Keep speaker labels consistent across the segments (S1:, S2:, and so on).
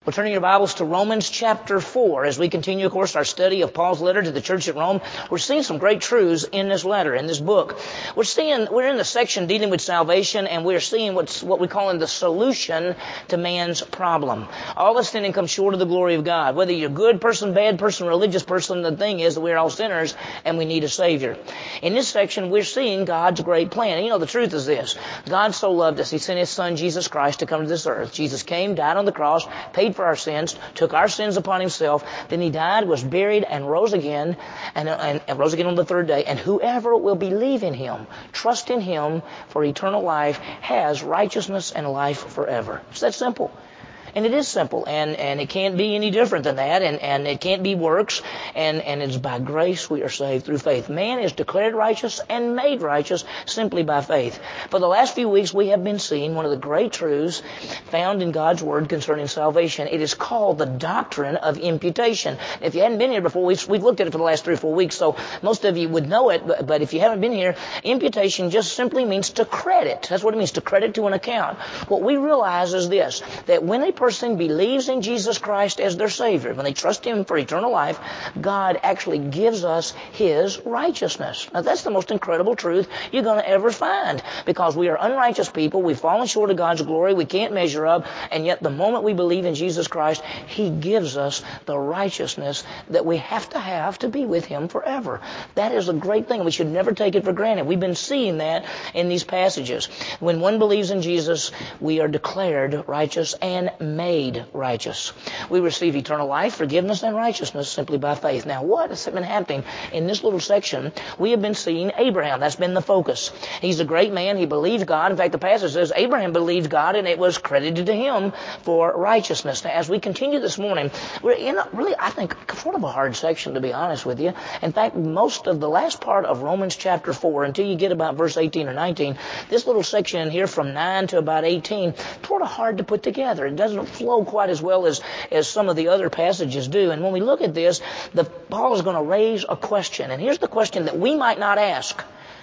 S1: We're turning your Bibles to Romans chapter 4 as we continue, of course, our study of Paul's letter to the church at Rome. We're seeing some great truths in this letter, in this book. We're in the section dealing with salvation, and we're seeing what we call the solution to man's problem. All of sin and come short of the glory of God. Whether you're a good person, bad person, religious person, the thing is that we're all sinners and we need a Savior. In this section, we're seeing God's great plan. And the truth is this. God so loved us, He sent His Son, Jesus Christ, to come to this earth. Jesus came, died on the cross, paid for our sins, took our sins upon Himself. Then He died, was buried, and rose again, and rose again on the third day. And whoever will believe in Him, trust in Him for eternal life, has righteousness and life forever. It's that simple. And it is simple, and it can't be any different than that, and it can't be works, and it's by grace we are saved through faith. Man is declared righteous and made righteous simply by faith. For the last few weeks we have been seeing one of the great truths found in God's Word concerning salvation. It is called the doctrine of imputation. If you hadn't been here before, we've looked at it for the last 3 or 4 weeks, so most of you would know it, but if you haven't been here, imputation just simply means to credit. That's what it means, to credit to an account. What we realize is this, that when a person believes in Jesus Christ as their Savior, when they trust Him for eternal life, God actually gives us His righteousness. Now that's the most incredible truth you're going to ever find, because we are unrighteous people, we've fallen short of God's glory, we can't measure up, and yet the moment we believe in Jesus Christ, He gives us the righteousness that we have to be with Him forever. That is a great thing. We should never take it for granted. We've been seeing that in these passages. When one believes in Jesus, we are declared righteous and made righteous. We receive eternal life, forgiveness, and righteousness simply by faith. Now, what has been happening in this little section? We have been seeing Abraham. That's been the focus. He's a great man. He believed God. In fact, the passage says Abraham believed God, and it was credited to him for righteousness. Now, as we continue this morning, we're in a really, I think, sort of a hard section, to be honest with you. In fact, most of the last part of Romans chapter 4, until you get about verse 18 or 19, this little section in here from 9 to about 18, sort of hard to put together. It doesn't flow quite as well as some of the other passages do. And when we look at this, Paul is going to raise a question. And here's the question that we might not ask.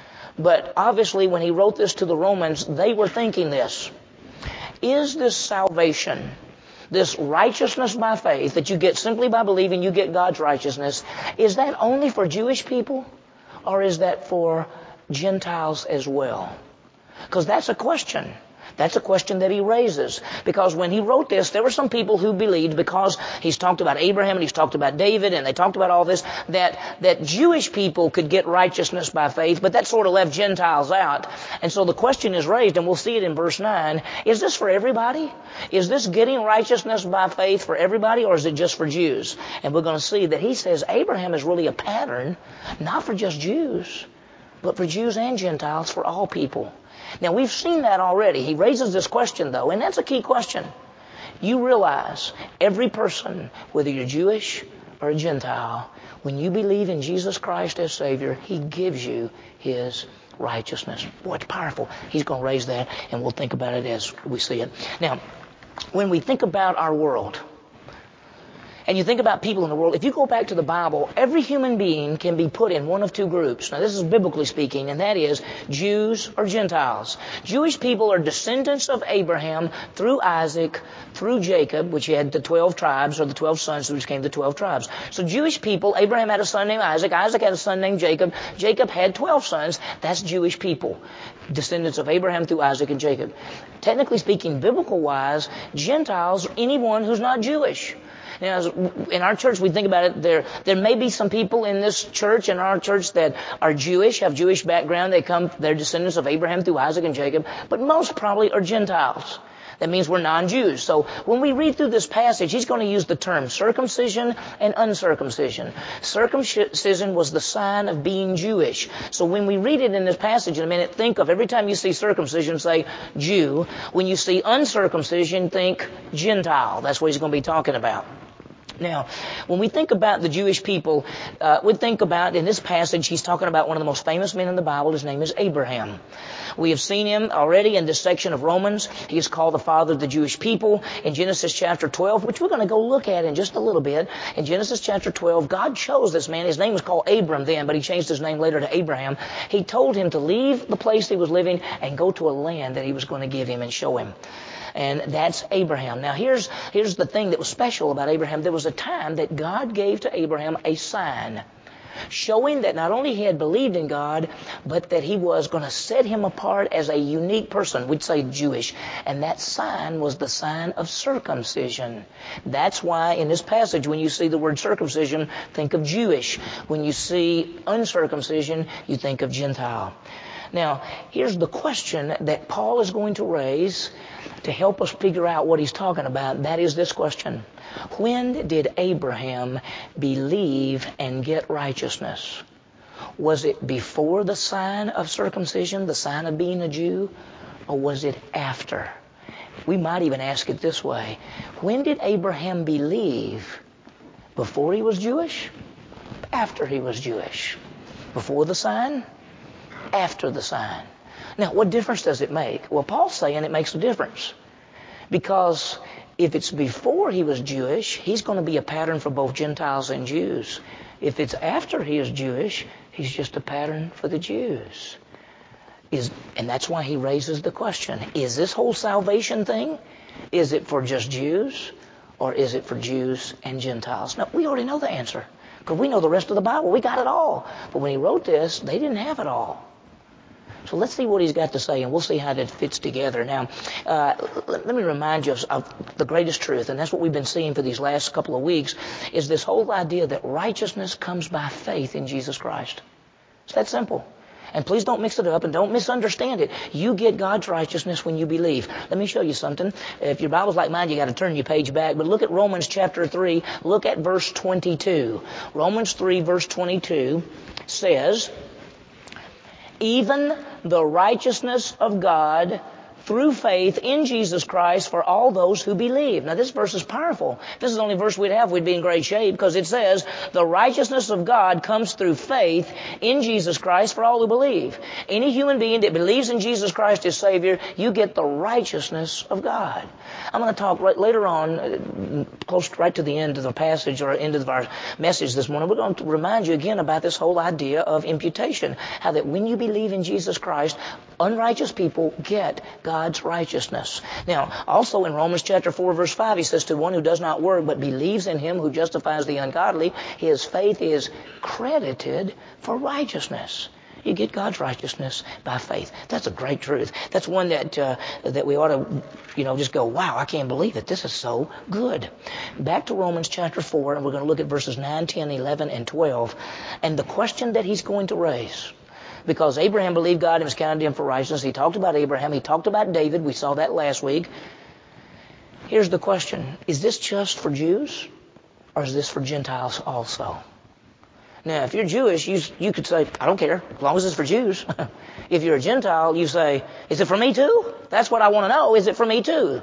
S1: But obviously when he wrote this to the Romans, they were thinking this. Is this salvation, this righteousness by faith that you get simply by believing you get God's righteousness, is that only for Jewish people, or is that for Gentiles as well? Because that's a question. That's a question that he raises. Because when he wrote this, there were some people who believed, because he's talked about Abraham and he's talked about David and they talked about all this, that Jewish people could get righteousness by faith, but that sort of left Gentiles out. And so the question is raised, and we'll see it in verse 9, is this for everybody? Is this getting righteousness by faith for everybody, or is it just for Jews? And we're going to see that he says Abraham is really a pattern, not for just Jews, but for Jews and Gentiles, for all people. Now, we've seen that already. He raises this question, though, and that's a key question. You realize every person, whether you're Jewish or a Gentile, when you believe in Jesus Christ as Savior, He gives you His righteousness. Boy, it's powerful. He's going to raise that, and we'll think about it as we see it. Now, when we think about our world, and you think about people in the world, if you go back to the Bible, every human being can be put in one of two groups. Now, this is biblically speaking, and that is Jews or Gentiles. Jewish people are descendants of Abraham through Isaac, through Jacob, which he had the 12 tribes, or the 12 sons, which became the 12 tribes. So Jewish people, Abraham had a son named Isaac. Isaac had a son named Jacob. Jacob had 12 sons. That's Jewish people, descendants of Abraham through Isaac and Jacob. Technically speaking, biblical-wise, Gentiles are anyone who's not Jewish. Now, in our church, we think about it, there may be some people in this church, in our church, that are Jewish, have Jewish background. They're descendants of Abraham through Isaac and Jacob, but most probably are Gentiles. That means we're non-Jews. So when we read through this passage, he's going to use the term circumcision and uncircumcision. Circumcision was the sign of being Jewish. So when we read it in this passage in a minute, think of every time you see circumcision, say Jew. When you see uncircumcision, think Gentile. That's what he's going to be talking about. Now, when we think about the Jewish people, we think about, in this passage, he's talking about one of the most famous men in the Bible. His name is Abraham. We have seen him already in this section of Romans. He is called the father of the Jewish people. In Genesis chapter 12, which we're going to go look at in just a little bit, in Genesis chapter 12, God chose this man. His name was called Abram then, but he changed his name later to Abraham. He told him to leave the place he was living and go to a land that he was going to give him and show him. And that's Abraham. Now here's the thing that was special about Abraham. There was a time that God gave to Abraham a sign, showing that not only he had believed in God, but that he was going to set him apart as a unique person. We'd say Jewish. And that sign was the sign of circumcision. That's why in this passage, when you see the word circumcision, think of Jewish. When you see uncircumcision, you think of Gentile. Now, here's the question that Paul is going to raise to help us figure out what he's talking about. That is this question. When did Abraham believe and get righteousness? Was it before the sign of circumcision, the sign of being a Jew, or was it after? We might even ask it this way. When did Abraham believe? Before he was Jewish? After he was Jewish? Before the sign? After the sign? Now, what difference does it make? Well, Paul's saying it makes a difference. Because if it's before he was Jewish, he's going to be a pattern for both Gentiles and Jews. If it's after he is Jewish, he's just a pattern for the Jews. And that's why he raises the question, is this whole salvation thing, is it for just Jews, or is it for Jews and Gentiles? Now, we already know the answer, because we know the rest of the Bible. We got it all. But when he wrote this, they didn't have it all. So let's see what he's got to say, and we'll see how that fits together. Now, let me remind you of the greatest truth, and that's what we've been seeing for these last couple of weeks, is this whole idea that righteousness comes by faith in Jesus Christ. It's that simple. And please don't mix it up and don't misunderstand it. You get God's righteousness when you believe. Let me show you something. If your Bible's like mine, you got to turn your page back. But look at Romans chapter 3. Look at verse 22. Romans 3 verse 22 says, even the righteousness of God through faith in Jesus Christ for all those who believe. Now this verse is powerful. If this is the only verse we'd have, we'd be in great shape, because it says the righteousness of God comes through faith in Jesus Christ for all who believe. Any human being that believes in Jesus Christ as Savior, you get the righteousness of God. I'm going to talk later on, close right to the end of the passage or end of our message this morning. We're going to remind you again about this whole idea of imputation. How that when you believe in Jesus Christ, unrighteous people get God's righteousness. Now, also in Romans chapter 4 verse 5, he says, to one who does not work but believes in him who justifies the ungodly, his faith is credited for righteousness. You get God's righteousness by faith. That's a great truth. That's one that we ought to, just go, wow, I can't believe it. This is so good. Back to Romans chapter 4, and we're going to look at verses 9, 10, 11, and 12. And the question that he's going to raise, because Abraham believed God and was counted to him for righteousness. He talked about Abraham. He talked about David. We saw that last week. Here's the question. Is this just for Jews, or is this for Gentiles also? Now, if you're Jewish, you could say, I don't care, as long as it's for Jews. If you're a Gentile, you say, is it for me too? That's what I want to know. Is it for me too?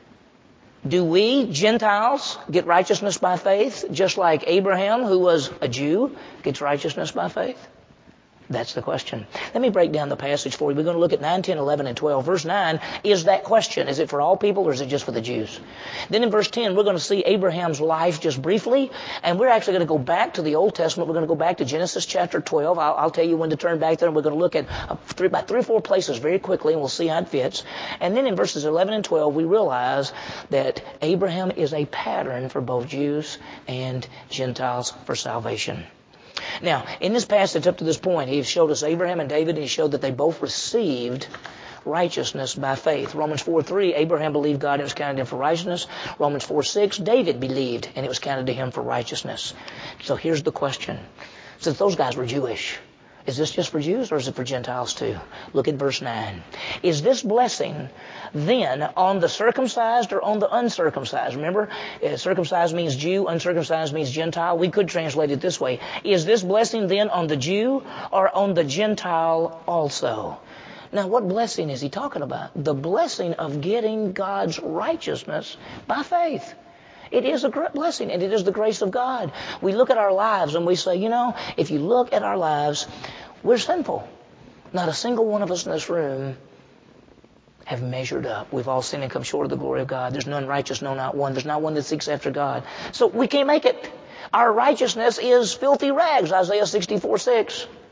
S1: Do we, Gentiles, get righteousness by faith, just like Abraham, who was a Jew, gets righteousness by faith? That's the question. Let me break down the passage for you. We're going to look at 9, 10, 11, and 12. Verse 9 is that question. Is it for all people or is it just for the Jews? Then in verse 10, we're going to see Abraham's life just briefly. And we're actually going to go back to the Old Testament. We're going to go back to Genesis chapter 12. I'll tell you when to turn back there. And we're going to look at about 3 or 4 places very quickly, and we'll see how it fits. And then in verses 11 and 12, we realize that Abraham is a pattern for both Jews and Gentiles for salvation. Now, in this passage up to this point, he showed us Abraham and David, and he showed that they both received righteousness by faith. Romans 4:3, Abraham believed God and it was counted to him for righteousness. Romans 4:6, David believed and it was counted to him for righteousness. So here's the question. Since those guys were Jewish, is this just for Jews or is it for Gentiles too? Look at verse 9. Is this blessing then on the circumcised or on the uncircumcised? Remember, circumcised means Jew, uncircumcised means Gentile. We could translate it this way. Is this blessing then on the Jew or on the Gentile also? Now, what blessing is he talking about? The blessing of getting God's righteousness by faith. It is a great blessing, and it is the grace of God. We look at our lives and we say, if you look at our lives, we're sinful. Not a single one of us in this room have measured up. We've all sinned and come short of the glory of God. There's none righteous, no, not one. There's not one that seeks after God. So we can't make it. Our righteousness is filthy rags, Isaiah 64:6.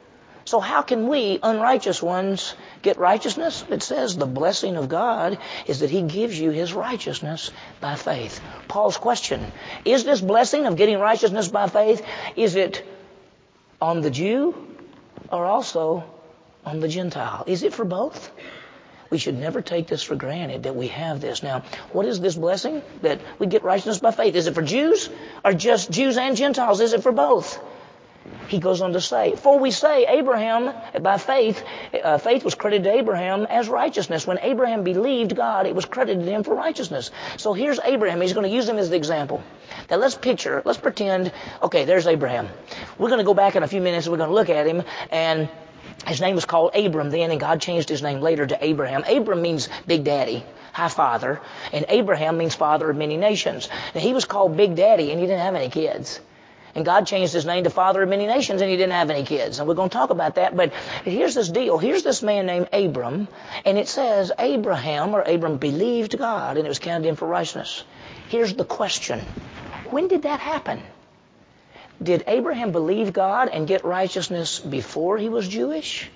S1: So how can we, unrighteous ones, get righteousness? It says the blessing of God is that He gives you His righteousness by faith. Paul's question, is this blessing of getting righteousness by faith, is it on the Jew or also on the Gentile? Is it for both? We should never take this for granted that we have this. Now, what is this blessing? That we get righteousness by faith. Is it for Jews or just Jews and Gentiles? Is it for both? He goes on to say, for we say Abraham, by faith, faith was credited to Abraham as righteousness. When Abraham believed God, it was credited to him for righteousness. So here's Abraham. He's going to use him as the example. Now let's pretend, okay, there's Abraham. We're going to go back in a few minutes and we're going to look at him, and his name was called Abram then, and God changed his name later to Abraham. Abram means Big Daddy, High Father, and Abraham means Father of many nations. Now he was called Big Daddy and he didn't have any kids. And God changed his name to Father of many nations, and he didn't have any kids. And we're going to talk about that. But here's this deal. Here's this man named Abram, and it says Abram believed God, and it was counted in for righteousness. Here's the question. When did that happen? Did Abraham believe God and get righteousness before he was Jewish?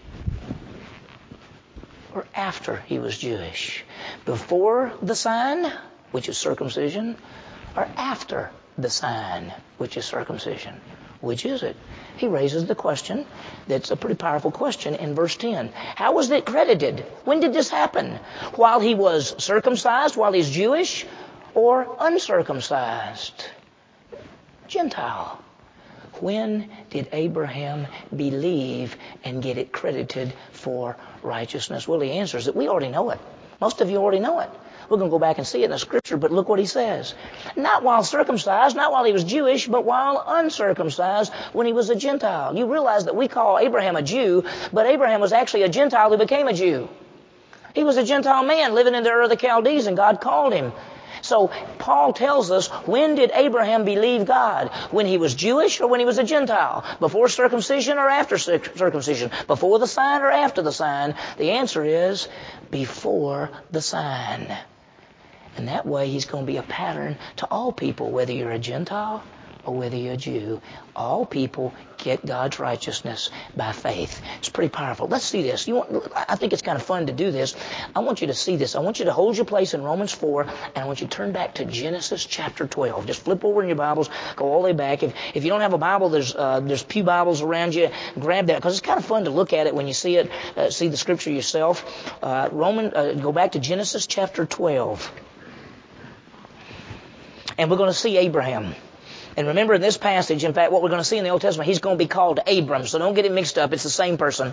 S1: Or after he was Jewish? Before the sign, which is circumcision, or after the sign, which is circumcision? Which is it? He raises the question that's a pretty powerful question in verse 10. How was it credited? When did this happen? While he was circumcised, while he's Jewish, or uncircumcised? Gentile. When did Abraham believe and get it credited for righteousness? Well, the answer is that we already know it. Most of you already know it. We're going to go back and see it in the scripture, but look what he says. Not while circumcised, not while he was Jewish, but while uncircumcised, when he was a Gentile. You realize that we call Abraham a Jew, but Abraham was actually a Gentile who became a Jew. He was a Gentile man living in the Ur of the Chaldees, and God called him. So Paul tells us, when did Abraham believe God? When he was Jewish or when he was a Gentile? Before circumcision or after circumcision? Before the sign or after the sign? The answer is before the sign. And that way he's going to be a pattern to all people, whether you're a Gentile or whether you're a Jew. All people get God's righteousness by faith. It's pretty powerful. Let's see this. I think it's kind of fun to do this. I want you to see this. I want you to hold your place in Romans 4, and I want you to turn back to Genesis chapter 12. Just flip over in your Bibles, go all the way back. If you don't have a Bible, there's pew Bibles around you. Grab that, because it's kind of fun to look at it when you see it, see the scripture yourself. Go back to Genesis chapter 12. And we're going to see Abraham. And remember, in this passage, in fact, what we're going to see in the Old Testament, he's going to be called Abram. So don't get it mixed up. It's the same person.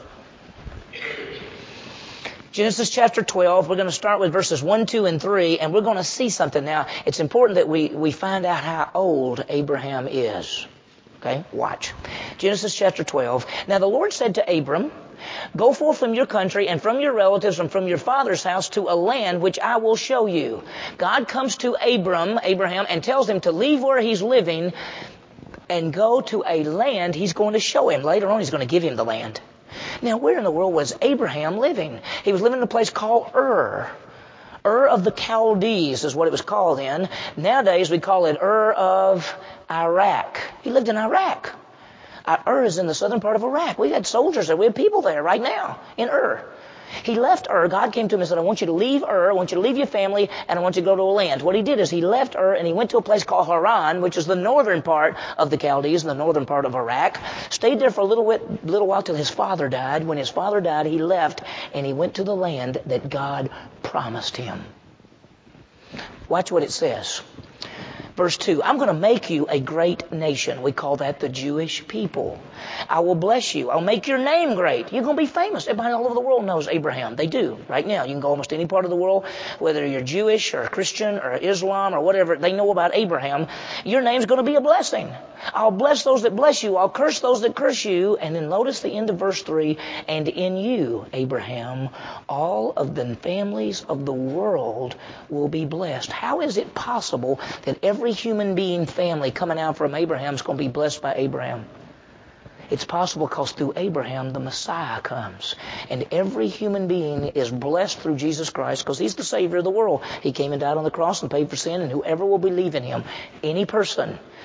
S1: Genesis chapter 12, we're going to start with verses 1, 2, and 3, and we're going to see something. Now, it's important that we find out how old Abraham is. Okay, watch. Genesis chapter 12. Now the Lord said to Abram, go forth from your country and from your relatives and from your father's house to a land which I will show you. God comes to Abraham, and tells him to leave where he's living and go to a land he's going to show him. Later on, he's going to give him the land. Now, where in the world was Abraham living? He was living in a place called Ur. Ur of the Chaldees is what it was called then. Nowadays, we call it Ur of Iraq. He lived in Iraq. Ur is in the southern part of Iraq. We had soldiers there. We have people there right now in Ur. He left Ur. God came to him and said, I want you to leave Ur. I want you to leave your family, and I want you to go to a land. What he did is he left Ur and he went to a place called Haran, which is the northern part of the Chaldees, the northern part of Iraq. Stayed there for a little while till his father died. When his father died, he left and he went to the land that God promised him. Watch what it says. Verse 2, I'm going to make you a great nation. We call that the Jewish people. I will bless you. I'll make your name great. You're going to be famous. Everybody all over the world knows Abraham. They do. Right now, you can go almost any part of the world, whether you're Jewish or Christian or Islam or whatever, they know about Abraham. Your name's going to be a blessing. I'll bless those that bless you. I'll curse those that curse you. And then notice the end of verse 3, and in you, Abraham, all of the families of the world will be blessed. How is it possible that every human being family coming out from Abraham is going to be blessed by Abraham? It's possible because through Abraham, the Messiah comes. And every human being is blessed through Jesus Christ because he's the Savior of the world. He came and died on the cross and paid for sin, and whoever will believe in him, any person,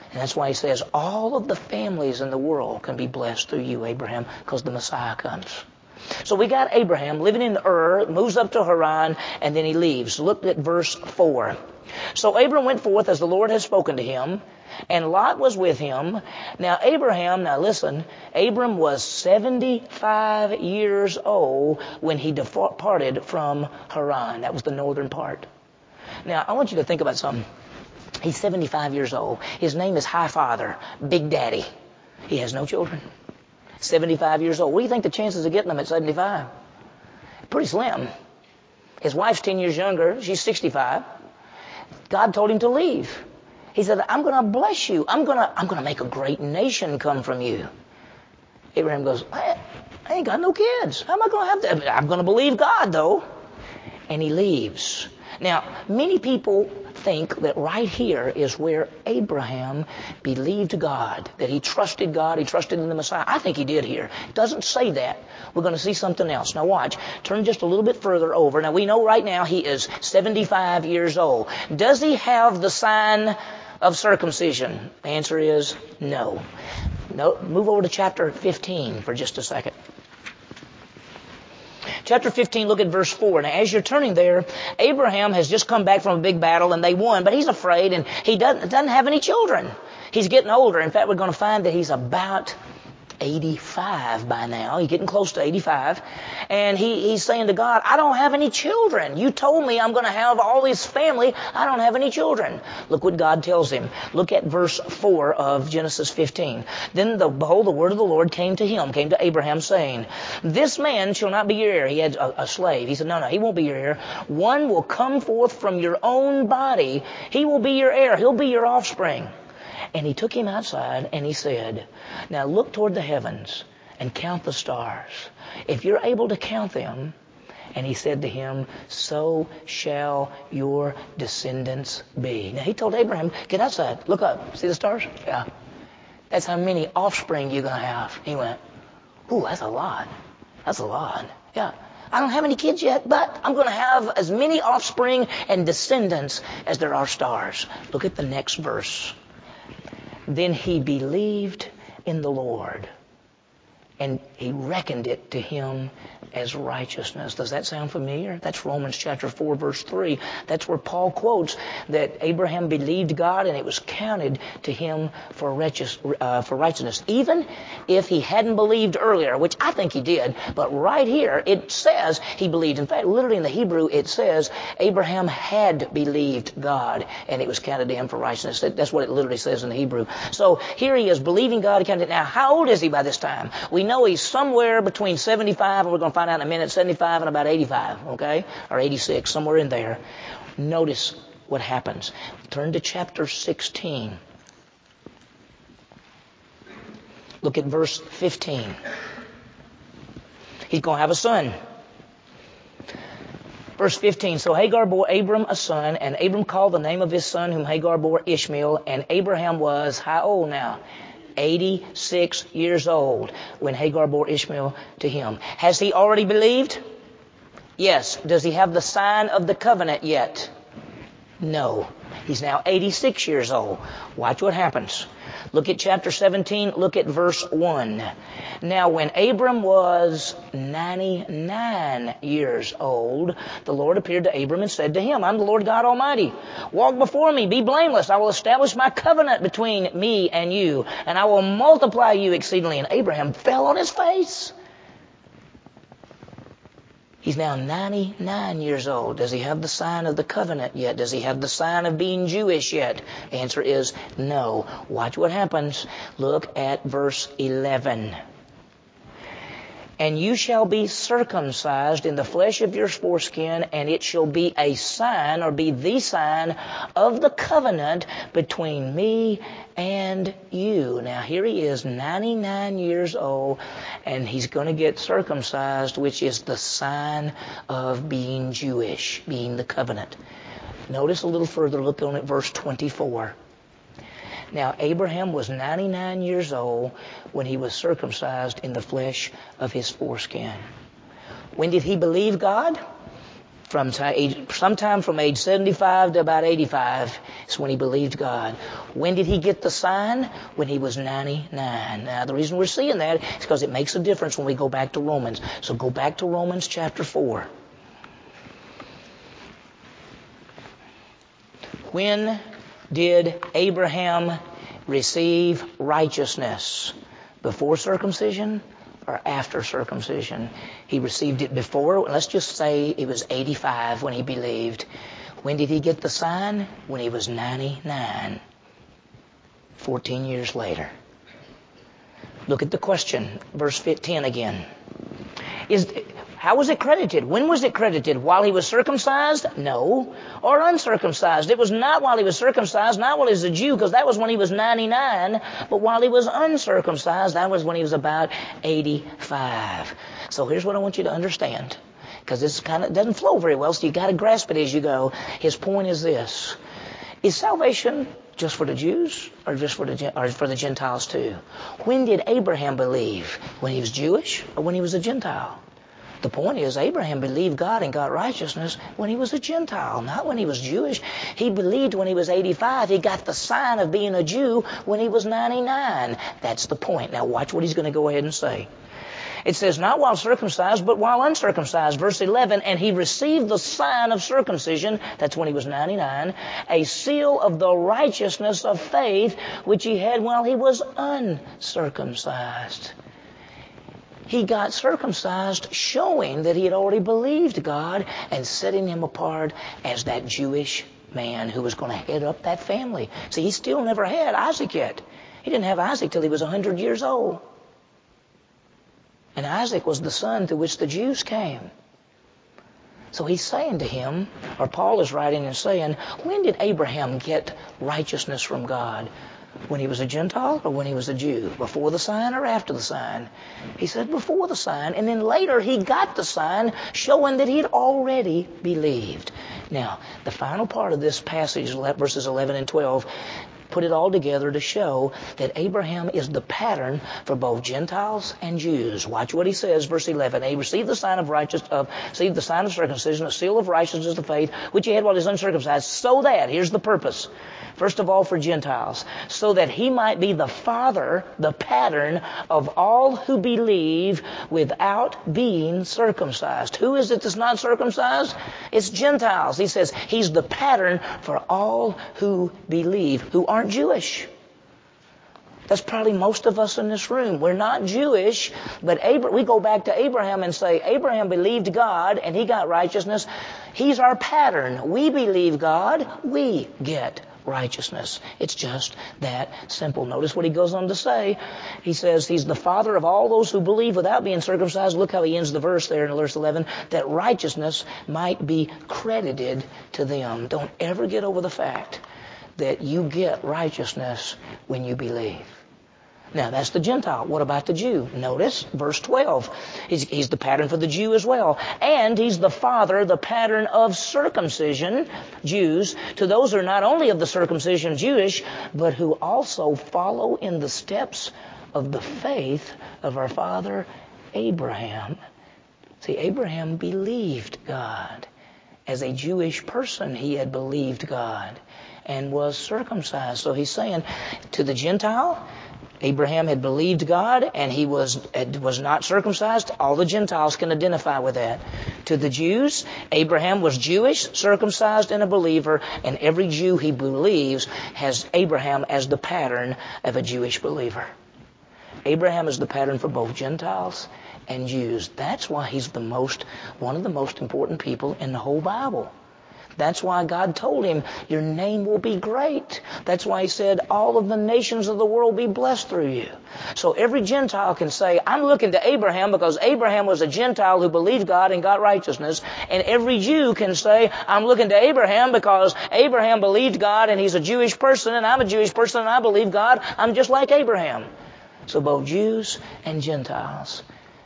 S1: And that's why he says all of the families in the world can be blessed through you, Abraham, because the Messiah comes. So we got Abraham living in Ur, moves up to Haran, and then he leaves. Look at verse 4. So Abram went forth as the Lord had spoken to him, and Lot was with him. Now listen, Abram was 75 years old when he departed from Haran. That was the northern part. Now, I want you to think about something. He's 75 years old. His name is High Father, Big Daddy. He has no children. 75 years old. What do you think the chances of getting them at 75? Pretty slim. His wife's 10 years younger. She's 65. God told him to leave. He said, I'm going to bless you. I'm going to make a great nation come from you. Abraham goes, I ain't got no kids. How am I going to have that? I'm going to believe God, though. And he leaves. Now, many people think that right here is where Abraham believed God, that he trusted God, he trusted in the Messiah. I think he did here. It doesn't say that. We're going to see something else. Now watch. Turn just a little bit further over. Now we know right now he is 75 years old. Does he have the sign of circumcision? The answer is no. No. Move over to chapter 15 for just a second. Chapter 15, look at verse 4. Now, as you're turning there, Abraham has just come back from a big battle, and they won, but he's afraid, and he doesn't have any children. He's getting older. In fact, we're going to find that he's about 85 by now. He's getting close to 85. And he's saying to God, I don't have any children. You told me I'm going to have all this family. I don't have any children. Look what God tells him. Look at verse 4 of Genesis 15. Then behold, the word of the Lord came to Abraham, saying, this man shall not be your heir. He had a slave. He said, no, he won't be your heir. One will come forth from your own body. He will be your heir. He'll be your offspring. And he took him outside and he said, now look toward the heavens and count the stars. If you're able to count them, and he said to him, so shall your descendants be. Now he told Abraham, get outside, look up, see the stars? Yeah. That's how many offspring you're going to have. He went, ooh, that's a lot. That's a lot. Yeah. I don't have any kids yet, but I'm going to have as many offspring and descendants as there are stars. Look at the next verse. Then he believed in the Lord, and he reckoned it to him as righteousness. Does that sound familiar? That's Romans chapter 4, verse 3. That's where Paul quotes that Abraham believed God and it was counted to him for righteousness. Even if he hadn't believed earlier, which I think he did, but right here it says he believed. In fact, literally in the Hebrew it says Abraham had believed God and it was counted to him for righteousness. That's what it literally says in the Hebrew. So here he is believing God. Now, how old is he by this time? We know he's somewhere between 75, and we're going to find out in a minute, 75 and about 85, okay? Or 86, somewhere in there. Notice what happens. Turn to chapter 16. Look at verse 15. He's going to have a son. Verse 15, so Hagar bore Abram a son, and Abram called the name of his son whom Hagar bore Ishmael, and Abraham was how old now? 86 years old when Hagar bore Ishmael to him. Has he already believed? Yes. Does he have the sign of the covenant yet? No. He's now 86 years old. Watch what happens. Look at chapter 17. Look at verse 1. Now, when Abram was 99 years old, the Lord appeared to Abram and said to him, I'm the Lord God Almighty. Walk before me, be blameless. I will establish my covenant between me and you, and I will multiply you exceedingly. And Abraham fell on his face. He's now 99 years old. Does he have the sign of the covenant yet? Does he have the sign of being Jewish yet? The answer is no. Watch what happens. Look at verse 11. And you shall be circumcised in the flesh of your foreskin, and it shall be a sign, or be the sign, of the covenant between me and you. Now here he is, 99 years old, and he's going to get circumcised, which is the sign of being Jewish, being the covenant. Notice a little further, look on at verse 24. Now, Abraham was 99 years old when he was circumcised in the flesh of his foreskin. When did he believe God? Sometime from age 75 to about 85 is when he believed God. When did he get the sign? When he was 99. Now, the reason we're seeing that is because it makes a difference when we go back to Romans. So go back to Romans chapter 4. When did Abraham receive righteousness? Before circumcision or after circumcision? He received it before. Let's just say it was 85 when he believed. When did he get the sign? When he was 99. 14 years later. Look at the question, verse 10 again. How was it credited? When was it credited? While he was circumcised? No. Or uncircumcised? It was not while he was circumcised, not while he was a Jew, because that was when he was 99. But while he was uncircumcised, that was when he was about 85. So here's what I want you to understand, because this doesn't flow very well, so you got to grasp it as you go. His point is this: is salvation just for the Jews or just for the Gentiles too? When did Abraham believe? When he was Jewish or when he was a Gentile? The point is, Abraham believed God and got righteousness when he was a Gentile, not when he was Jewish. He believed when he was 85. He got the sign of being a Jew when he was 99. That's the point. Now watch what he's going to go ahead and say. It says, not while circumcised, but while uncircumcised. Verse 11, and he received the sign of circumcision, that's when he was 99, a seal of the righteousness of faith, which he had while he was uncircumcised. He got circumcised, showing that he had already believed God and setting him apart as that Jewish man who was going to head up that family. See, he still never had Isaac yet. He didn't have Isaac till he was 100 years old. And Isaac was the son to which the Jews came. So he's saying to him, or Paul is writing and saying, when did Abraham get righteousness from God? When he was a Gentile or when he was a Jew? Before the sign or after the sign? He said before the sign, and then later he got the sign showing that he had already believed. Now, the final part of this passage, verses 11 and 12, put it all together to show that Abraham is the pattern for both Gentiles and Jews. Watch what he says, verse 11. He received the sign of circumcision, a seal of righteousness of faith, which he had while he was uncircumcised, so that, here's the purpose, first of all for Gentiles, so that he might be the father, the pattern of all who believe without being circumcised. Who is it that's not circumcised? It's Gentiles. He says he's the pattern for all who believe, who aren't Jewish. That's probably most of us in this room. We're not Jewish, but we go back to Abraham and say, Abraham believed God and he got righteousness. He's our pattern. We believe God, we get righteousness. It's just that simple. Notice what he goes on to say. He says he's the father of all those who believe without being circumcised. Look how he ends the verse there in verse 11, that righteousness might be credited to them. Don't ever get over the fact that you get righteousness when you believe. Now, that's the Gentile. What about the Jew? Notice verse 12. He's the pattern for the Jew as well. And he's the father, the pattern of circumcision, Jews, to those who are not only of the circumcision Jewish, but who also follow in the steps of the faith of our father Abraham. See, Abraham believed God. As a Jewish person, he had believed God and was circumcised. So he's saying to the Gentile, Abraham had believed God and he was not circumcised. All the Gentiles can identify with that. To the Jews, Abraham was Jewish, circumcised, and a believer, and every Jew he believes has Abraham as the pattern of a Jewish believer. Abraham is the pattern for both Gentiles and Jews. That's why he's one of the most important people in the whole Bible. That's why God told him, your name will be great. That's why he said, all of the nations of the world will be blessed through you. So every Gentile can say, I'm looking to Abraham because Abraham was a Gentile who believed God and got righteousness. And every Jew can say, I'm looking to Abraham because Abraham believed God and he's a Jewish person and I'm a Jewish person and I believe God. I'm just like Abraham. So both Jews and Gentiles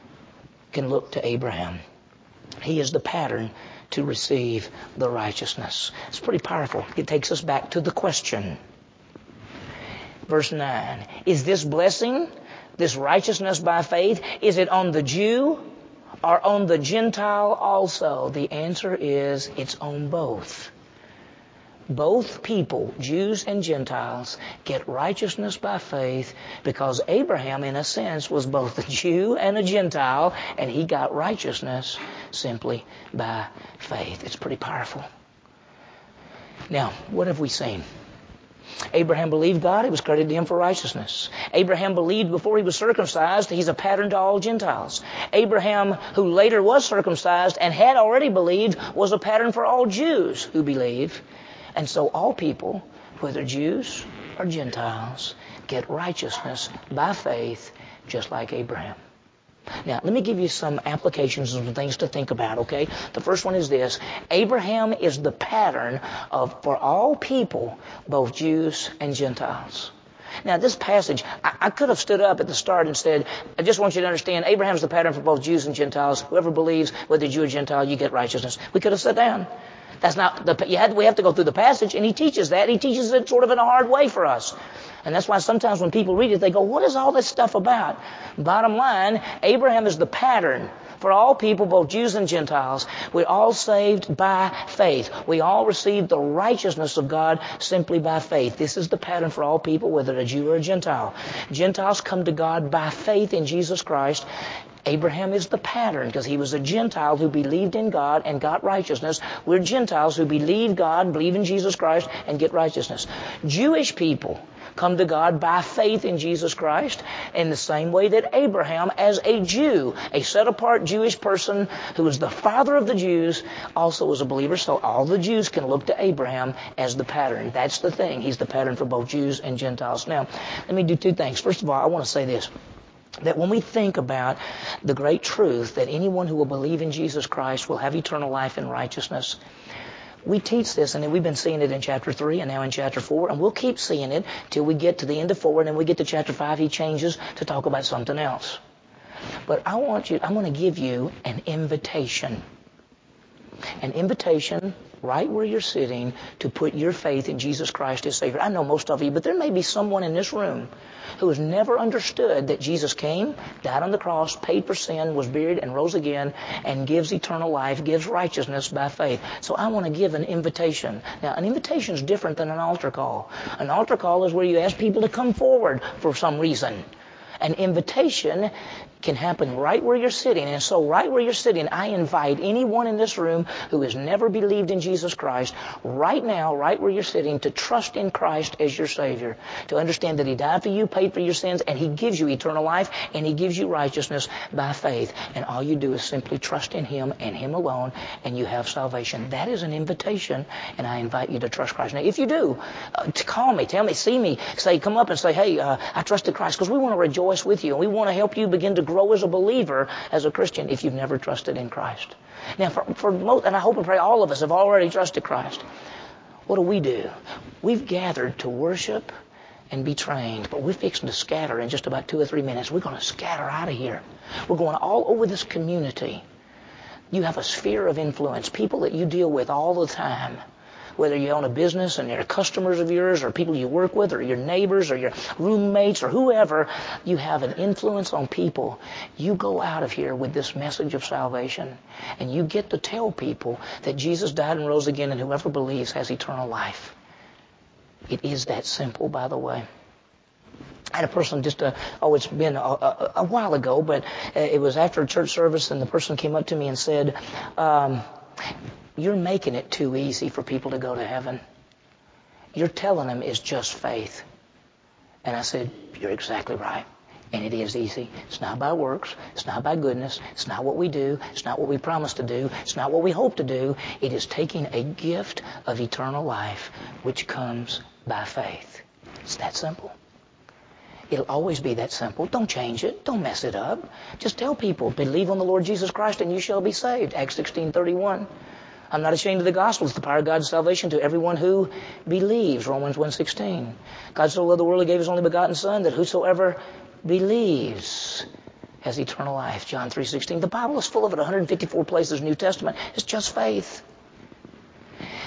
S1: can look to Abraham. He is the pattern to receive the righteousness. It's pretty powerful. It takes us back to the question. Verse 9. Is this blessing, this righteousness by faith, is it on the Jew or on the Gentile also? The answer is it's on both. Both people, Jews and Gentiles, get righteousness by faith because Abraham, in a sense, was both a Jew and a Gentile, and he got righteousness simply by faith. It's pretty powerful. Now, what have we seen? Abraham believed God, it was credited to him for righteousness. Abraham believed before he was circumcised, he's a pattern to all Gentiles. Abraham, who later was circumcised and had already believed, was a pattern for all Jews who believe. And so all people, whether Jews or Gentiles, get righteousness by faith just like Abraham. Now, let me give you some applications and some things to think about, okay? The first one is this. Abraham is the pattern for all people, both Jews and Gentiles. Now, this passage, I could have stood up at the start and said, I just want you to understand, Abraham's the pattern for both Jews and Gentiles. Whoever believes, whether Jew or Gentile, you get righteousness. We could have sat down. That's not we have to go through the passage, and he teaches that. He teaches it sort of in a hard way for us. And that's why sometimes when people read it, they go, what is all this stuff about? Bottom line, Abraham is the pattern for all people, both Jews and Gentiles. We're all saved by faith. We all receive the righteousness of God simply by faith. This is the pattern for all people, whether a Jew or a Gentile. Gentiles come to God by faith in Jesus Christ. Abraham is the pattern because he was a Gentile who believed in God and got righteousness. We're Gentiles who believe God, believe in Jesus Christ, and get righteousness. Jewish people come to God by faith in Jesus Christ in the same way that Abraham, as a Jew, a set-apart Jewish person who was the father of the Jews, also was a believer. So all the Jews can look to Abraham as the pattern. That's the thing. He's the pattern for both Jews and Gentiles. Now, let me do two things. First of all, I want to say this. That when we think about the great truth that anyone who will believe in Jesus Christ will have eternal life and righteousness, we teach this, and we've been seeing it in chapter 3 and now in chapter 4, and we'll keep seeing it till we get to the end of 4, and then we get to chapter 5, he changes to talk about something else. But I'm going to give you an invitation. An invitation right where you're sitting to put your faith in Jesus Christ as Savior. I know most of you, but there may be someone in this room who has never understood that Jesus came, died on the cross, paid for sin, was buried, and rose again, and gives eternal life, gives righteousness by faith. So I want to give an invitation. Now, an invitation is different than an altar call. An altar call is where you ask people to come forward for some reason. An invitation can happen right where you're sitting. And so right where you're sitting, I invite anyone in this room who has never believed in Jesus Christ, right now, right where you're sitting, to trust in Christ as your Savior. To understand that He died for you, paid for your sins, and He gives you eternal life, and He gives you righteousness by faith. And all you do is simply trust in Him and Him alone, and you have salvation. That is an invitation, and I invite you to trust Christ. Now, if you do, call me, tell me, see me, come up and say, hey, I trusted Christ, because we want to rejoice with you, and we want to help you begin to grow as a believer, as a Christian, if you've never trusted in Christ. Now, for most, and I hope and pray all of us have already trusted Christ. What do? We've gathered to worship and be trained, but we're fixing to scatter in just about 2 or 3 minutes. We're going to scatter out of here. We're going all over this community. You have a sphere of influence, people that you deal with all the time. Whether you own a business and they're customers of yours or people you work with or your neighbors or your roommates or whoever, you have an influence on people. You go out of here with this message of salvation, and you get to tell people that Jesus died and rose again, and whoever believes has eternal life. It is that simple, by the way. I had a person it's been a while ago, but it was after a church service, and the person came up to me and said, you're making it too easy for people to go to heaven. You're telling them it's just faith. And I said, you're exactly right. And it is easy. It's not by works. It's not by goodness. It's not what we do. It's not what we promise to do. It's not what we hope to do. It is taking a gift of eternal life, which comes by faith. It's that simple. It'll always be that simple. Don't change it. Don't mess it up. Just tell people, believe on the Lord Jesus Christ and you shall be saved. Acts 16:31. I'm not ashamed of the gospel. It's the power of God's salvation to everyone who believes. Romans 1:16. God so loved the world, He gave His only begotten Son, that whosoever believes has eternal life. John 3:16. The Bible is full of it. 154 places in the New Testament. It's just faith.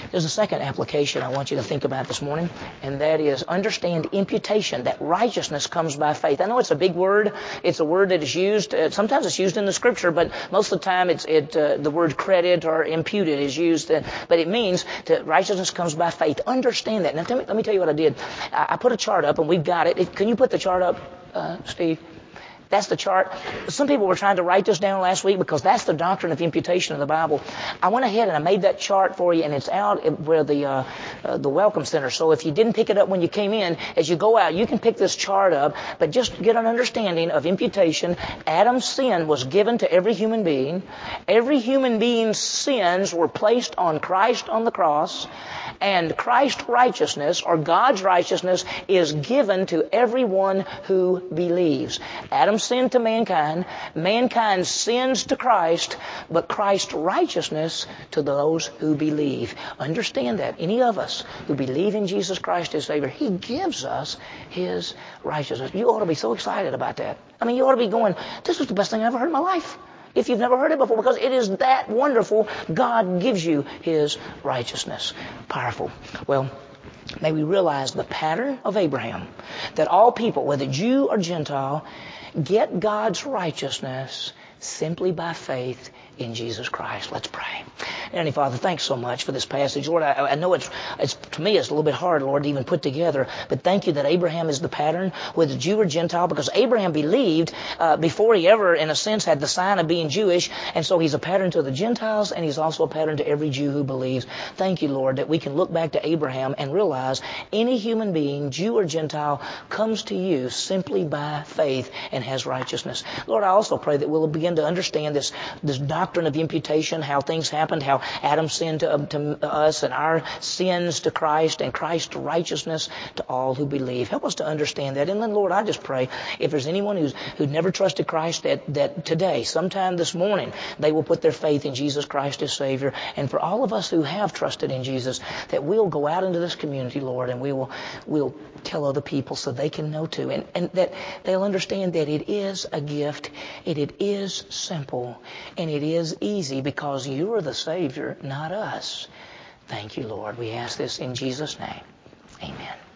S1: There's a second application I want you to think about this morning, and that is understand imputation, that righteousness comes by faith. I know it's a big word. It's a word that is used, sometimes it's used in the Scripture, but most of the time the word credit or imputed is used, but it means that righteousness comes by faith. Understand that. Now let me tell you what I did. I put a chart up, and we've got it. Can you put the chart up, Steve? That's the chart. Some people were trying to write this down last week because that's the doctrine of imputation in the Bible. I went ahead and I made that chart for you, and it's out where the Welcome Center. So if you didn't pick it up when you came in, as you go out, you can pick this chart up, but just get an understanding of imputation. Adam's sin was given to every human being. Every human being's sins were placed on Christ on the cross, and Christ's righteousness, or God's righteousness, is given to everyone who believes. Adam sinned to mankind. Mankind sins to Christ, but Christ's righteousness to those who believe. Understand that. Any of us who believe in Jesus Christ as Savior, He gives us His righteousness. You ought to be so excited about that. I mean, you ought to be going, this was the best thing I ever heard in my life. If you've never heard it before, because it is that wonderful. God gives you His righteousness. Powerful. Well, may we realize the pattern of Abraham, that all people, whether Jew or Gentile, get God's righteousness simply by faith in Jesus Christ. Let's pray. Heavenly Father, thanks so much for this passage. Lord, I know it's to me it's a little bit hard, Lord, to even put together, but thank you that Abraham is the pattern, whether Jew or Gentile, because Abraham believed before he ever, in a sense, had the sign of being Jewish, and so he's a pattern to the Gentiles, and he's also a pattern to every Jew who believes. Thank you, Lord, that we can look back to Abraham and realize any human being, Jew or Gentile, comes to you simply by faith and has righteousness. Lord, I also pray that we'll begin to understand this doctrine of imputation, how things happened, how Adam sinned to us, and our sins to Christ, and Christ's righteousness to all who believe. Help us to understand that. And then, Lord, I just pray if there's anyone who's never trusted Christ, that today, sometime this morning, they will put their faith in Jesus Christ as Savior. And for all of us who have trusted in Jesus, that we'll go out into this community, Lord, and we'll tell other people so they can know too, and that they'll understand that it is a gift, and it is simple, and it is easy because you are the Savior, not us. Thank you, Lord. We ask this in Jesus' name. Amen.